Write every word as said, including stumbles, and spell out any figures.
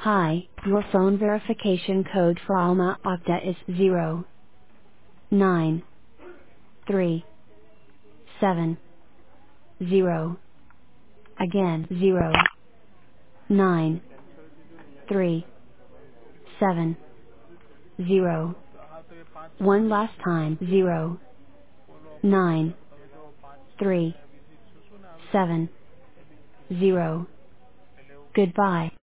Hi, your phone verification code for Alma Okta is zero nine three seven zero. Again, zero nine three seven zero. One last time, zero nine three seven zero. Goodbye.